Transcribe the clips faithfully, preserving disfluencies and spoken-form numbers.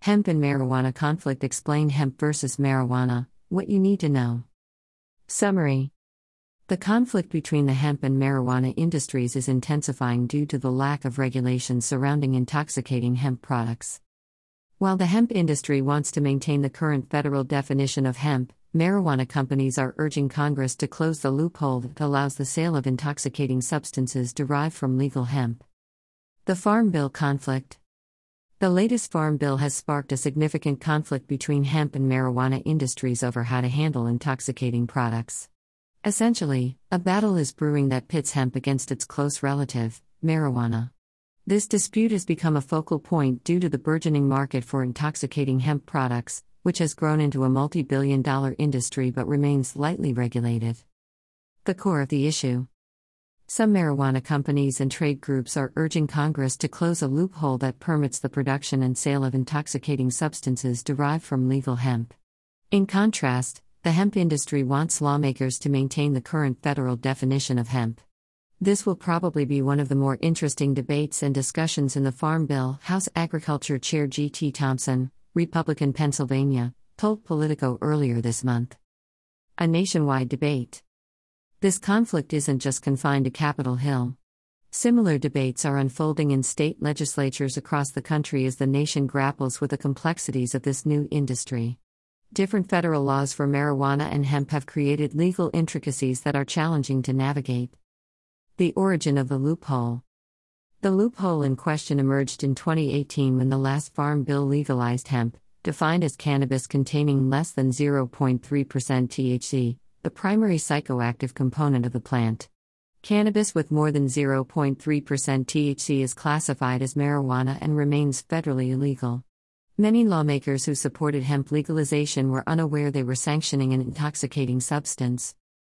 Hemp and marijuana conflict. Explain hemp versus marijuana, what you need to know. Summary. The conflict between the hemp and marijuana industries is intensifying due to the lack of regulations surrounding intoxicating hemp products. While the hemp industry wants to maintain the current federal definition of hemp, marijuana companies are urging Congress to close the loophole that allows the sale of intoxicating substances derived from legal hemp. The Farm Bill conflict. The latest Farm Bill has sparked a significant conflict between hemp and marijuana industries over how to handle intoxicating products. Essentially, a battle is brewing that pits hemp against its close relative, marijuana. This dispute has become a focal point due to the burgeoning market for intoxicating hemp products, which has grown into a multi-billion dollar industry but remains lightly regulated. The core of the issue. Some marijuana companies and trade groups are urging Congress to close a loophole that permits the production and sale of intoxicating substances derived from legal hemp. In contrast, the hemp industry wants lawmakers to maintain the current federal definition of hemp. This will probably be one of the more interesting debates and discussions in the Farm Bill, House Agriculture Chair G T Thompson, Republican Pennsylvania, told Politico earlier this month. A nationwide debate. This conflict isn't just confined to Capitol Hill. Similar debates are unfolding in state legislatures across the country as the nation grapples with the complexities of this new industry. Different federal laws for marijuana and hemp have created legal intricacies that are challenging to navigate. The origin of the loophole. The loophole in question emerged in twenty eighteen when the last Farm Bill legalized hemp, defined as cannabis containing less than zero point three percent T H C, the primary psychoactive component of the plant. Cannabis with more than zero point three percent T H C is classified as marijuana and remains federally illegal. Many lawmakers who supported hemp legalization were unaware they were sanctioning an intoxicating substance.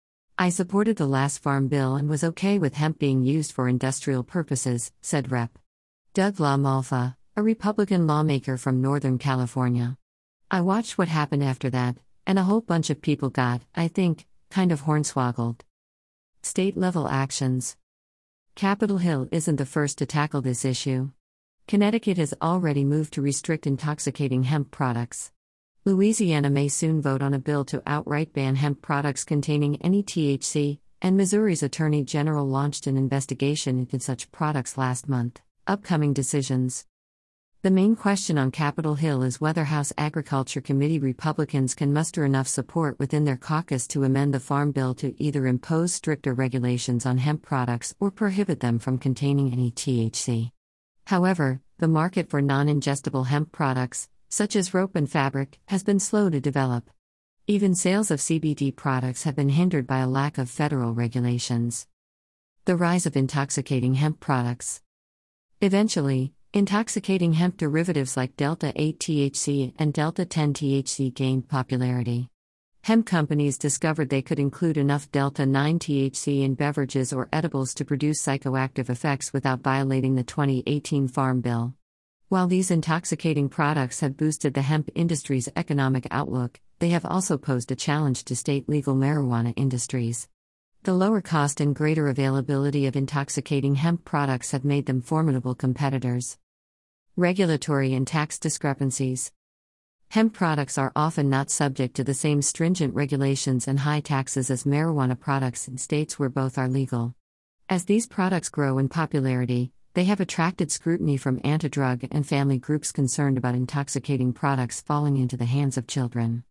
I supported the last Farm Bill and was okay with hemp being used for industrial purposes, said Representative Doug LaMalfa, a Republican lawmaker from Northern California. I watched what happened after that, and a whole bunch of people got, I think, kind of hornswoggled. State-level actions. Capitol Hill isn't the first to tackle this issue. Connecticut has already moved to restrict intoxicating hemp products. Louisiana may soon vote on a bill to outright ban hemp products containing any T H C, and Missouri's Attorney General launched an investigation into such products last month. Upcoming decisions. The main question on Capitol Hill is whether House Agriculture Committee Republicans can muster enough support within their caucus to amend the Farm Bill to either impose stricter regulations on hemp products or prohibit them from containing any T H C. However, the market for non-ingestible hemp products, such as rope and fabric, has been slow to develop. Even sales of C B D products have been hindered by a lack of federal regulations. The rise of intoxicating hemp products. Eventually, intoxicating hemp derivatives like Delta eight T H C and Delta ten T H C gained popularity. Hemp companies discovered they could include enough Delta nine T H C in beverages or edibles to produce psychoactive effects without violating the twenty eighteen Farm Bill. While these intoxicating products have boosted the hemp industry's economic outlook, they have also posed a challenge to state legal marijuana industries. The lower cost and greater availability of intoxicating hemp products have made them formidable competitors. Regulatory and tax discrepancies. Hemp products are often not subject to the same stringent regulations and high taxes as marijuana products in states where both are legal. As these products grow in popularity, they have attracted scrutiny from anti-drug and family groups concerned about intoxicating products falling into the hands of children.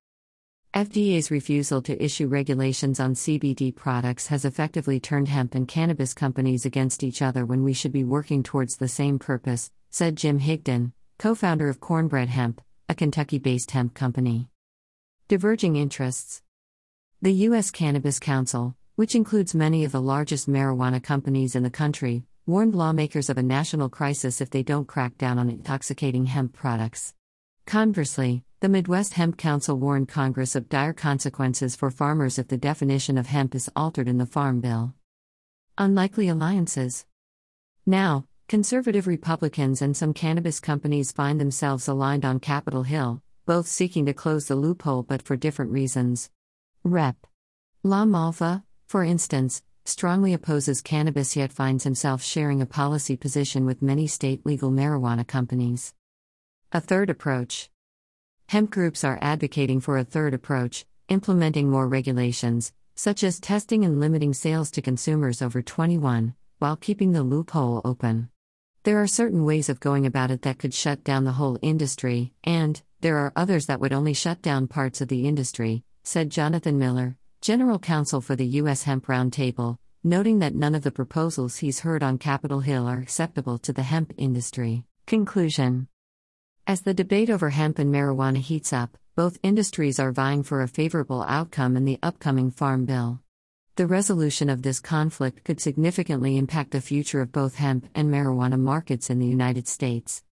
F D A's refusal to issue regulations on C B D products has effectively turned hemp and cannabis companies against each other when we should be working towards the same purpose, said Jim Higdon, co-founder of Cornbread Hemp, a Kentucky-based hemp company. Diverging interests. The U S Cannabis Council, which includes many of the largest marijuana companies in the country, warned lawmakers of a national crisis if they don't crack down on intoxicating hemp products. Conversely, the Midwest Hemp Council warned Congress of dire consequences for farmers if the definition of hemp is altered in the Farm Bill. Unlikely alliances. Now, conservative Republicans and some cannabis companies find themselves aligned on Capitol Hill, both seeking to close the loophole but for different reasons. Representative LaMalfa, for instance, strongly opposes cannabis yet finds himself sharing a policy position with many state legal marijuana companies. A third approach. Hemp groups are advocating for a third approach, implementing more regulations, such as testing and limiting sales to consumers over twenty-one, while keeping the loophole open. There are certain ways of going about it that could shut down the whole industry, and there are others that would only shut down parts of the industry, said Jonathan Miller, General Counsel for the U S Hemp Roundtable, noting that none of the proposals he's heard on Capitol Hill are acceptable to the hemp industry. Conclusion. As the debate over hemp and marijuana heats up, both industries are vying for a favorable outcome in the upcoming Farm Bill. The resolution of this conflict could significantly impact the future of both hemp and marijuana markets in the United States.